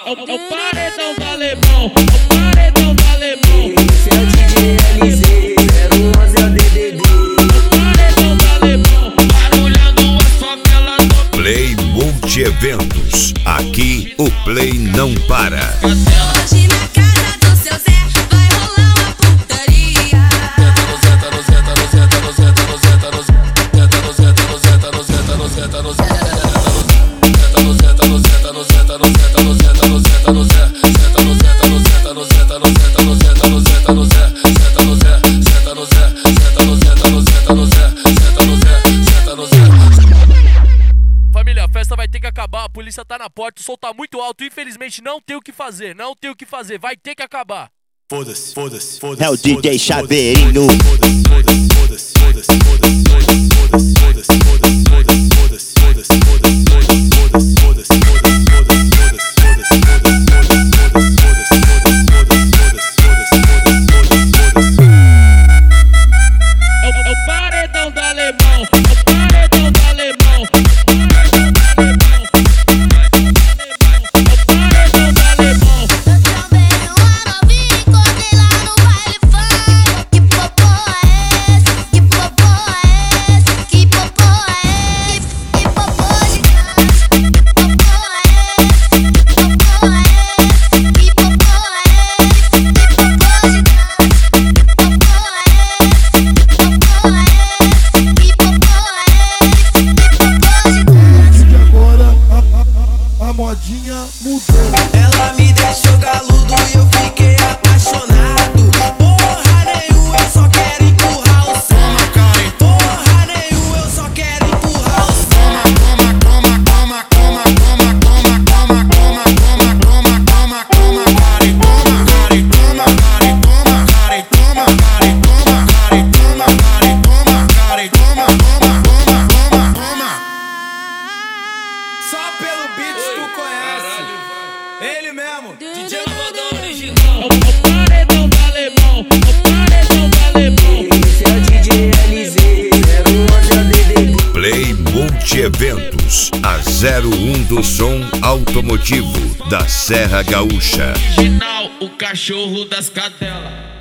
É o paredão do alemão, o paredão do alemão. Esse é o DJ LZ, 011 é o DDD. O paredão do alemão, barulhando as favelas do Play Multi-Eventos. Aqui o Play não para. Hoje na casa do seu Zé vai rolar uma putaria. Família, a festa vai ter que acabar, a polícia tá na porta, o som tá muito alto, infelizmente não tem o que fazer, vai ter que acabar. Foda-se, foda-se, foda-se. É o DJ Chaveirinho. É o paredão do alemão, o paredão do alemão. Modinha mudou. Ela me deixou galudo e eu fiquei apaixonado. Porra nenhuma, eu só quero empurrar o som. Porra nenhuma, eu só quero empurrar o som. Só pelo beat tu conhece. Ele mesmo, DJ Lavadão original. É o paredão do alemão, o paredão do alemão. Esse é o DJ LZ, 011 é o DDD. Play Multi-Eventos. A 01 do som automotivo da Serra Gaúcha. Original, o cachorro das cadelas.